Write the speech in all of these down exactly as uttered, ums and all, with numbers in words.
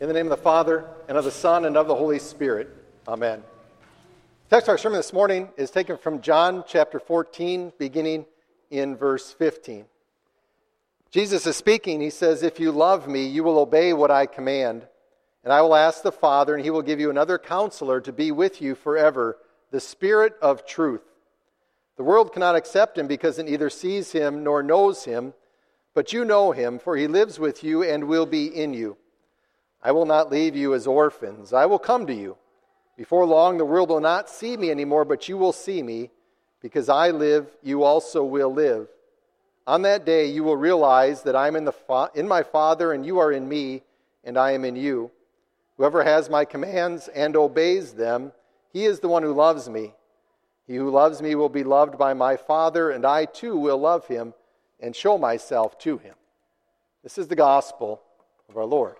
In the name of the Father, and of the Son, and of the Holy Spirit. Amen. The text of our sermon this morning is taken from John chapter fourteen, beginning in verse fifteen. Jesus is speaking. He says, "If you love me, you will obey what I command. And I will ask the Father, and he will give you another counselor to be with you forever, the Spirit of truth. The world cannot accept him because it neither sees him nor knows him, but you know him, for he lives with you and will be in you. I will not leave you as orphans. I will come to you. Before long, the world will not see me anymore, but you will see me. Because I live, you also will live. On that day, you will realize that I am in, the fa- in my Father, and you are in me, and I am in you. Whoever has my commands and obeys them, he is the one who loves me. He who loves me will be loved by my Father, and I too will love him and show myself to him." This is the gospel of our Lord.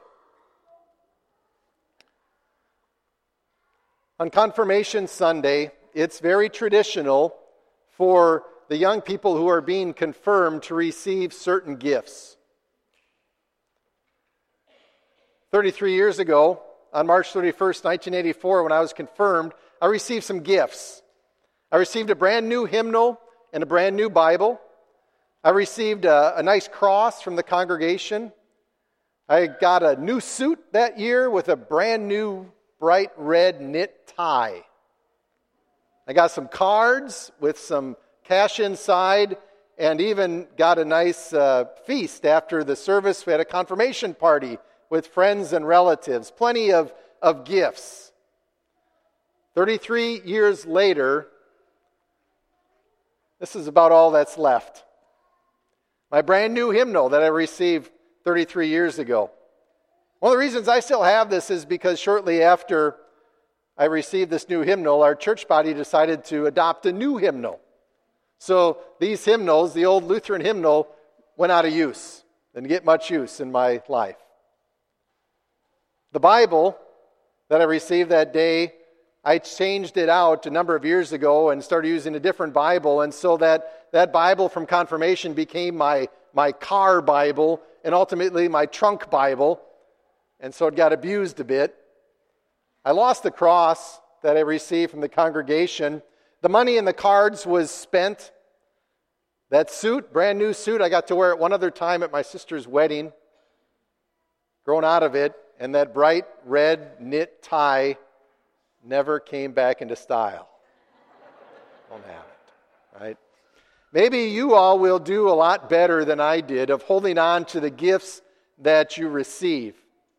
On Confirmation Sunday, it's very traditional for the young people who are being confirmed to receive certain gifts. thirty-three years ago, on March thirty-first, nineteen eighty-four, when I was confirmed, I received some gifts. I received a brand new hymnal and a brand new Bible. I received a, a nice cross from the congregation. I got a new suit that year with a brand new bright red knit tie. I got some cards with some cash inside, and even got a nice uh, feast after the service. We had a confirmation party with friends and relatives. Plenty of, of gifts. thirty-three years later, this is about all that's left. My brand new hymnal that I received thirty-three years ago. One of the reasons I still have this is because shortly after I received this new hymnal, our church body decided to adopt a new hymnal. So these hymnals, the old Lutheran hymnal, went out of use. Didn't get much use in my life. The Bible that I received that day, I changed it out a number of years ago and started using a different Bible, and so that, that Bible from confirmation became my, my car Bible and ultimately my trunk Bible. And so it got abused a bit. I lost the cross that I received from the congregation. The money in the cards was spent. That suit, brand new suit, I got to wear it one other time at my sister's wedding. Grown out of it, and that bright red knit tie never came back into style. Don't have it, right? Maybe you all will do a lot better than I did of holding on to the gifts that you receive.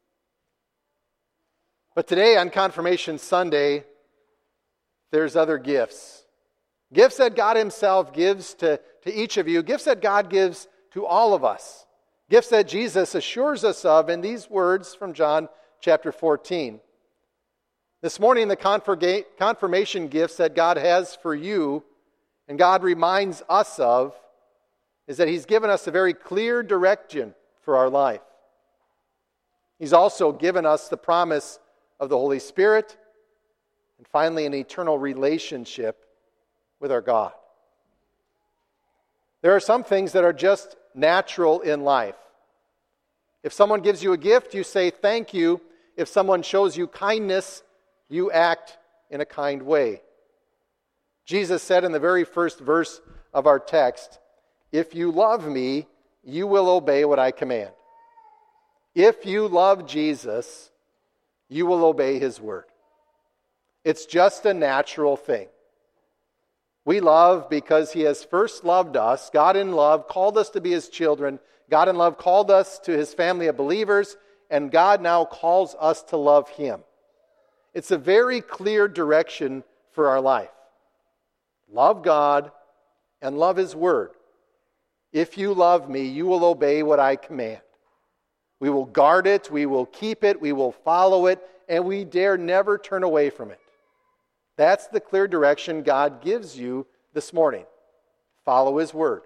But today on Confirmation Sunday, there's other gifts. Gifts that God himself gives to, to each of you. Gifts that God gives to all of us. Gifts that Jesus assures us of in these words from John chapter fourteen. This morning, the confirga- confirmation gifts that God has for you and God reminds us of is that he's given us a very clear direction for our life. He's also given us the promise of the Holy Spirit, and finally an eternal relationship with our God. There are some things that are just natural in life. If someone gives you a gift, you say thank you. If someone shows you kindness, you act in a kind way. Jesus said in the very first verse of our text, "If you love me, you will obey what I command." If you love Jesus, you will obey his word. It's just a natural thing. We love because he has first loved us. God in love called us to be his children. God in love called us to his family of believers, and God now calls us to love him. It's a very clear direction for our life. Love God and love his word. If you love me, you will obey what I command. We will guard it, we will keep it, we will follow it, and we dare never turn away from it. That's the clear direction God gives you this morning. Follow his word.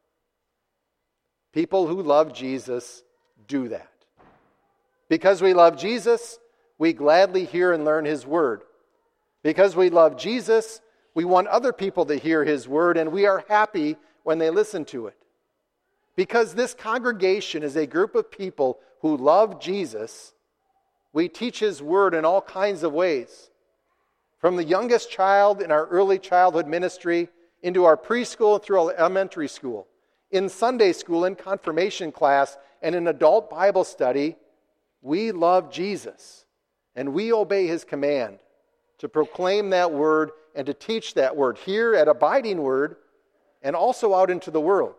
People who love Jesus do that. Because we love Jesus, we gladly hear and learn his word. Because we love Jesus, we want other people to hear his word, and we are happy when they listen to it. Because this congregation is a group of people who love Jesus, We teach His Word in all kinds of ways. From the youngest child in our early childhood ministry into our preschool and through elementary school, in Sunday school, in confirmation class, and in adult Bible study, we love Jesus and we obey His command to proclaim that Word and to teach that Word here at Abiding Word and also out into the world.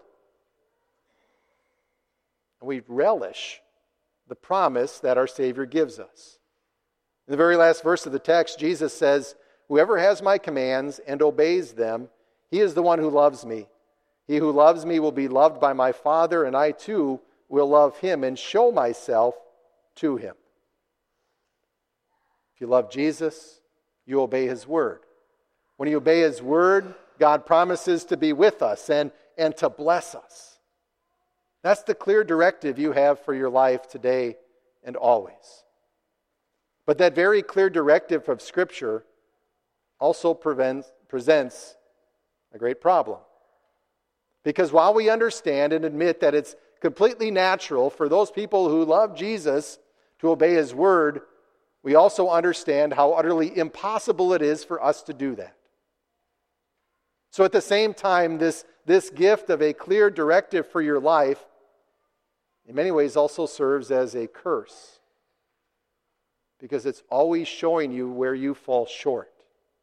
And we relish the promise that our Savior gives us. In the very last verse of the text, Jesus says, "Whoever has my commands and obeys them, he is the one who loves me. He who loves me will be loved by my Father, and I too will love him and show myself to him." If you love Jesus, you obey His Word. When you obey His Word, God promises to be with us and, and to bless us. That's the clear directive you have for your life today and always. But that very clear directive of Scripture also prevents, presents a great problem. Because while we understand and admit that it's completely natural for those people who love Jesus to obey His Word, we also understand how utterly impossible it is for us to do that. So at the same time, this, this gift of a clear directive for your life in many ways also serves as a curse, because it's always showing you where you fall short.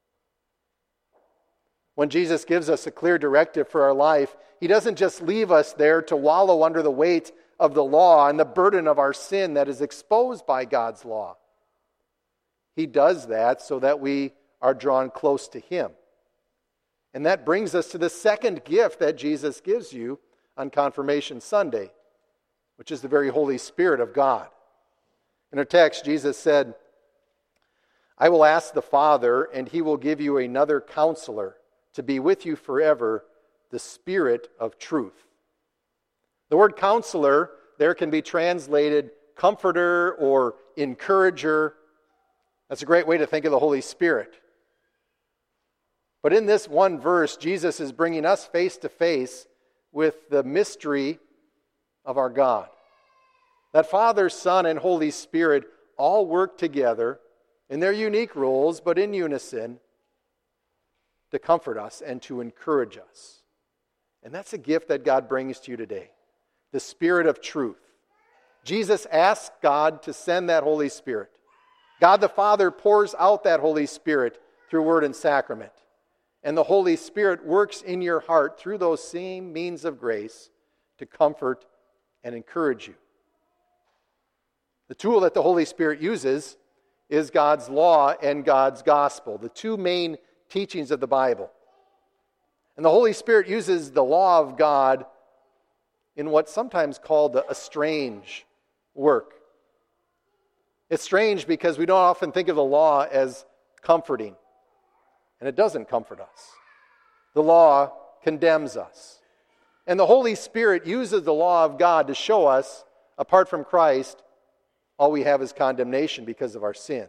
When Jesus gives us a clear directive for our life, He doesn't just leave us there to wallow under the weight of the law and the burden of our sin that is exposed by God's law. He does that so that we are drawn close to Him. And that brings us to the second gift that Jesus gives you on Confirmation Sunday, which is the very Holy Spirit of God. In our text, Jesus said, "I will ask the Father, and He will give you another counselor to be with you forever, the Spirit of truth." The word counselor there can be translated comforter or encourager. That's a great way to think of the Holy Spirit. But in this one verse, Jesus is bringing us face to face with the mystery of our God. That Father, Son, and Holy Spirit all work together in their unique roles, but in unison, to comfort us and to encourage us. And that's a gift that God brings to you today, the Spirit of truth. Jesus asks God to send that Holy Spirit. God the Father pours out that Holy Spirit through word and sacrament. And the Holy Spirit works in your heart through those same means of grace to comfort and encourage you. The tool that the Holy Spirit uses is God's law and God's gospel, the two main teachings of the Bible. And the Holy Spirit uses the law of God in what's sometimes called a strange work. It's strange because we don't often think of the law as comforting, and it doesn't comfort us. The law condemns us. And the Holy Spirit uses the law of God to show us, apart from Christ, all we have is condemnation because of our sin.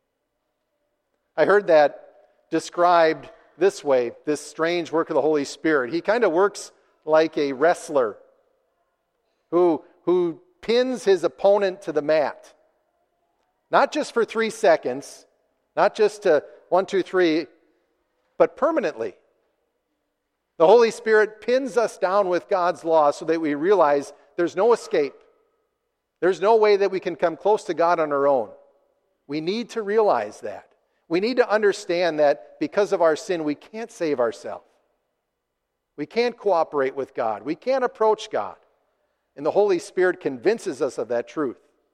I heard that described this way, this strange work of the Holy Spirit. He kind of works like a wrestler who, who pins his opponent to the mat. Not just for three seconds, not just to one, two, three, but permanently. The Holy Spirit pins us down with God's law so that we realize there's no escape. There's no way that we can come close to God on our own. We need to realize that. We need to understand that because of our sin, we can't save ourselves. We can't cooperate with God. We can't approach God. And the Holy Spirit convinces us of that truth.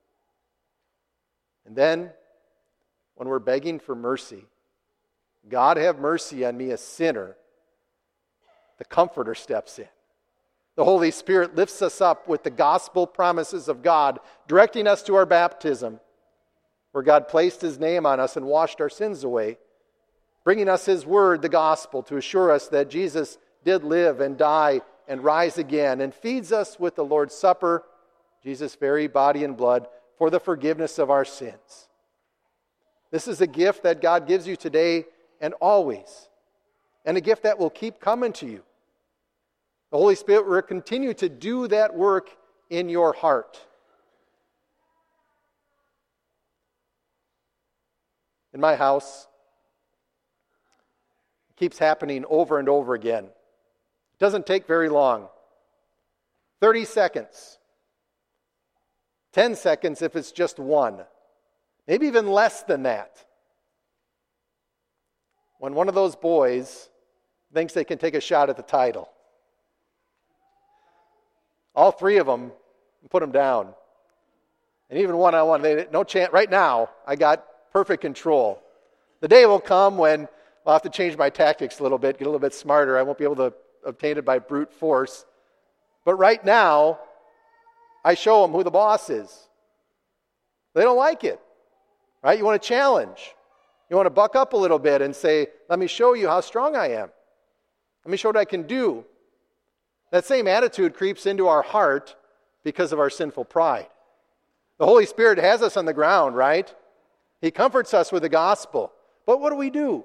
And then, when we're begging for mercy, God have mercy on me, a sinner, the Comforter steps in. The Holy Spirit lifts us up with the gospel promises of God, directing us to our baptism, where God placed His name on us and washed our sins away, bringing us His word, the gospel, to assure us that Jesus did live and die and rise again, and feeds us with the Lord's Supper, Jesus' very body and blood, for the forgiveness of our sins. This is a gift that God gives you today and always, and a gift that will keep coming to you. The Holy Spirit will continue to do that work in your heart. in my house. It keeps happening over and over again. It doesn't take very long. thirty seconds. ten seconds if it's just one. Maybe even less than that. When one of those boys thinks they can take a shot at the title. All three of them put them down. And even one-on-one, they no chance. Right now, I got perfect control. The day will come when I'll have to change my tactics a little bit, get a little bit smarter. I won't be able to obtain it by brute force. But right now, I show them who the boss is. They don't like it. Right? You want to challenge. You want to buck up a little bit and say, let me show you how strong I am. Let me show what I can do. That same attitude creeps into our heart because of our sinful pride. The Holy Spirit has us on the ground, right? He comforts us with the gospel. But what do we do?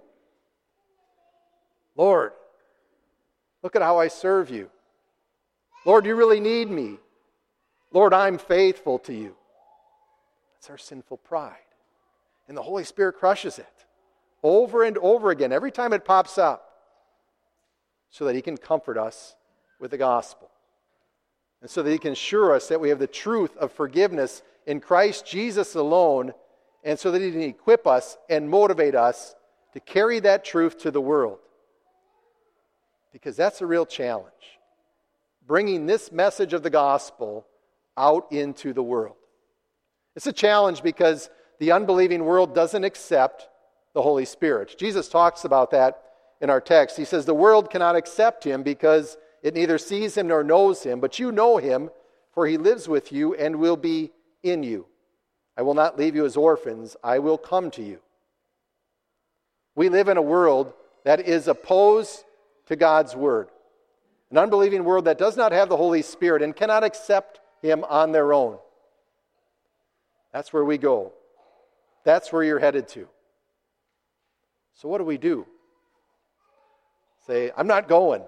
Lord, look at how I serve you. Lord, you really need me. Lord, I'm faithful to you. That's our sinful pride. And the Holy Spirit crushes it over and over again, every time it pops up, so that he can comfort us with the gospel. And so that he can assure us that we have the truth of forgiveness in Christ Jesus alone, and so that he can equip us and motivate us to carry that truth to the world. Because that's a real challenge. Bringing this message of the gospel out into the world. It's a challenge because the unbelieving world doesn't accept the Holy Spirit. Jesus talks about that in our text. He says, the world cannot accept him because it neither sees him nor knows him, but you know him, for he lives with you and will be in you. I will not leave you as orphans. I will come to you. We live in a world that is opposed to God's word. An unbelieving world that does not have the Holy Spirit and cannot accept him on their own. That's where we go. That's where you're headed to. So what do we do? Say, I'm not going.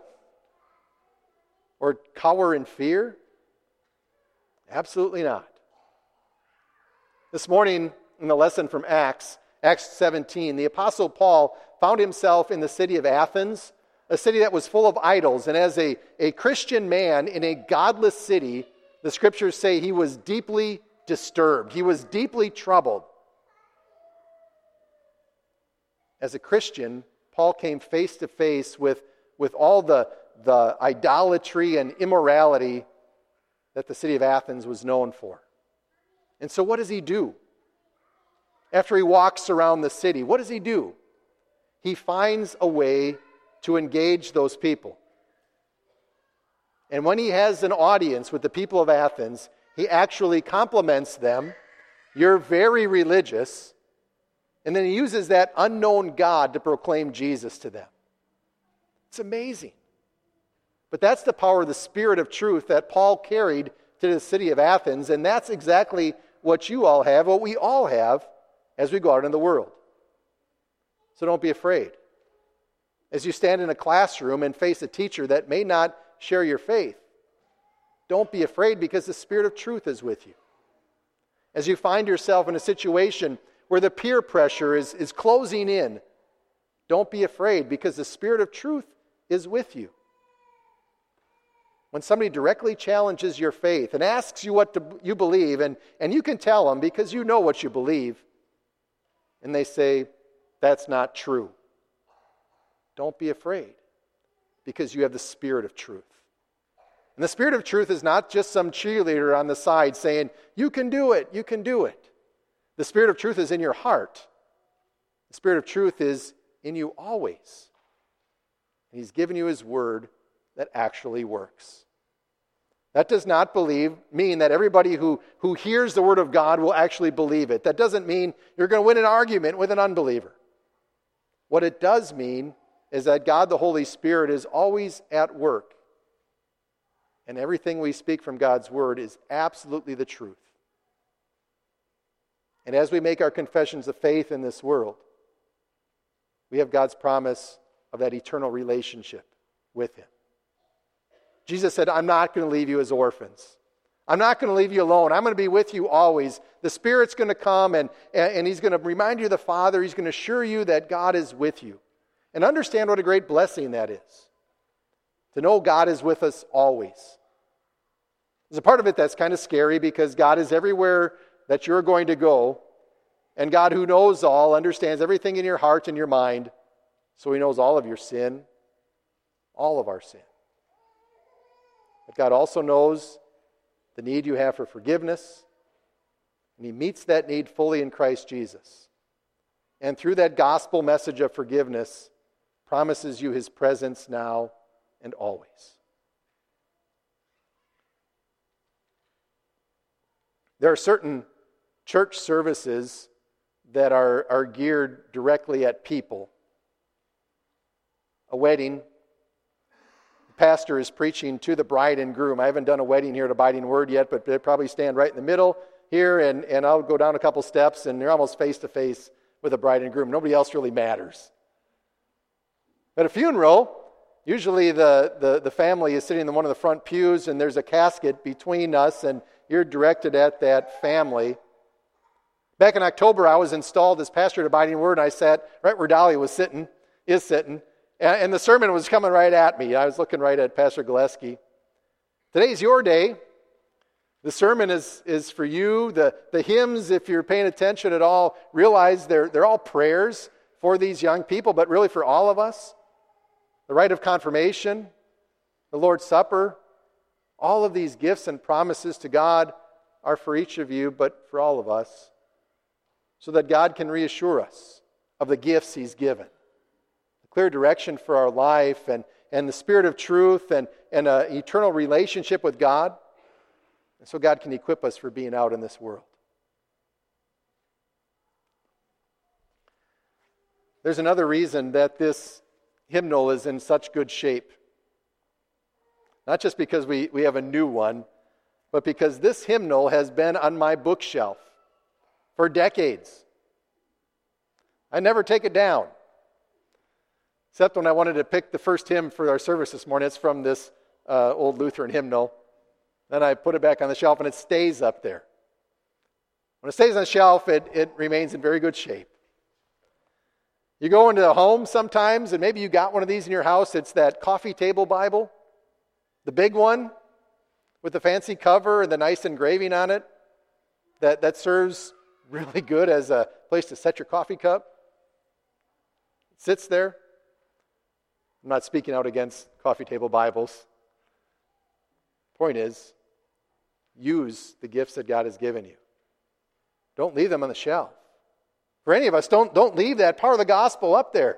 Or cower in fear? Absolutely not. This morning in the lesson from Acts, Acts seventeen, the Apostle Paul found himself in the city of Athens, a city that was full of idols. And as a, a Christian man in a godless city, the scriptures say he was deeply disturbed. He was deeply troubled. As a Christian, Paul came face to face with, with all the, the idolatry and immorality that the city of Athens was known for. And so what does he do? After he walks around the city, what does he do? He finds a way to engage those people. And when he has an audience with the people of Athens, he actually compliments them. You're very religious. And then he uses that unknown God to proclaim Jesus to them. It's amazing. But that's the power of the Spirit of truth that Paul carried to the city of Athens, and that's exactly what you all have, what we all have, as we go out in the world. So don't be afraid. As you stand in a classroom and face a teacher that may not share your faith, don't be afraid because the Spirit of truth is with you. As you find yourself in a situation where the peer pressure is, is closing in, don't be afraid because the Spirit of truth is with you. When somebody directly challenges your faith and asks you what to, you believe, and, and you can tell them because you know what you believe, and they say, that's not true. Don't be afraid because you have the Spirit of truth. And the Spirit of truth is not just some cheerleader on the side saying, you can do it, you can do it. The Spirit of truth is in your heart. The Spirit of truth is in you always. And He's given you His Word that actually works. That does not believe mean that everybody who, who hears the Word of God will actually believe it. That doesn't mean you're going to win an argument with an unbeliever. What it does mean is that God the Holy Spirit is always at work. And everything we speak from God's Word is absolutely the truth. And as we make our confessions of faith in this world, we have God's promise of that eternal relationship with Him. Jesus said, I'm not going to leave you as orphans. I'm not going to leave you alone. I'm going to be with you always. The Spirit's going to come, and, and He's going to remind you of the Father. He's going to assure you that God is with you. And understand what a great blessing that is, to know God is with us always. There's a part of it that's kind of scary because God is everywhere that you're going to go. And God, who knows all, understands everything in your heart and your mind. So He knows all of your sin, all of our sin. But God also knows the need you have for forgiveness. And He meets that need fully in Christ Jesus. And through that gospel message of forgiveness, promises you His presence now and always. There are certain church services that are, are geared directly at people. A wedding, the pastor is preaching to the bride and groom. I haven't done a wedding here at Abiding Word yet, but they probably stand right in the middle here, and, and I'll go down a couple steps, and they're almost face-to-face with the bride and groom. Nobody else really matters. At a funeral, usually the, the, the family is sitting in one of the front pews, and there's a casket between us, and you're directed at that family. Back in October, I was installed as pastor at Abiding Word, and I sat right where Dolly was sitting, is sitting, and, and the sermon was coming right at me. I was looking right at Pastor Gillespie. Today's your day. The sermon is, is for you. The, the hymns, if you're paying attention at all, realize they're, they're all prayers for these young people, but really for all of us. The rite of confirmation, the Lord's Supper, all of these gifts and promises to God are for each of you, but for all of us, so that God can reassure us of the gifts He's given. A clear direction for our life, and, and the Spirit of truth, and, and an eternal relationship with God. And so God can equip us for being out in this world. There's another reason that this hymnal is in such good shape. Not just because we, we have a new one, but because this hymnal has been on my bookshelf for decades. I never take it down. Except when I wanted to pick the first hymn for our service this morning. It's from this uh, old Lutheran hymnal. Then I put it back on the shelf and it stays up there. When it stays on the shelf, it, it remains in very good shape. You go into a home sometimes, and maybe you got one of these in your house. It's that coffee table Bible, the big one with the fancy cover and the nice engraving on it that, that serves really good as a place to set your coffee cup. It sits there. I'm not speaking out against coffee table Bibles. Point is, use the gifts that God has given you. Don't leave them on the shelf. For any of us, don't, don't leave that part of the gospel up there.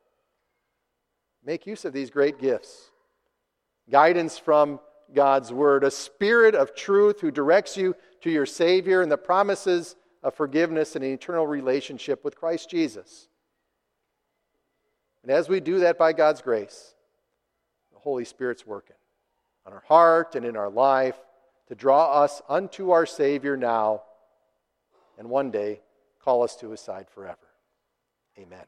Make use of these great gifts. Guidance from God's Word, a Spirit of truth who directs you to your Savior, and the promises of forgiveness and an eternal relationship with Christ Jesus. And as we do that by God's grace, the Holy Spirit's working on our heart and in our life to draw us unto our Savior now, and one day call us to His side forever. Amen.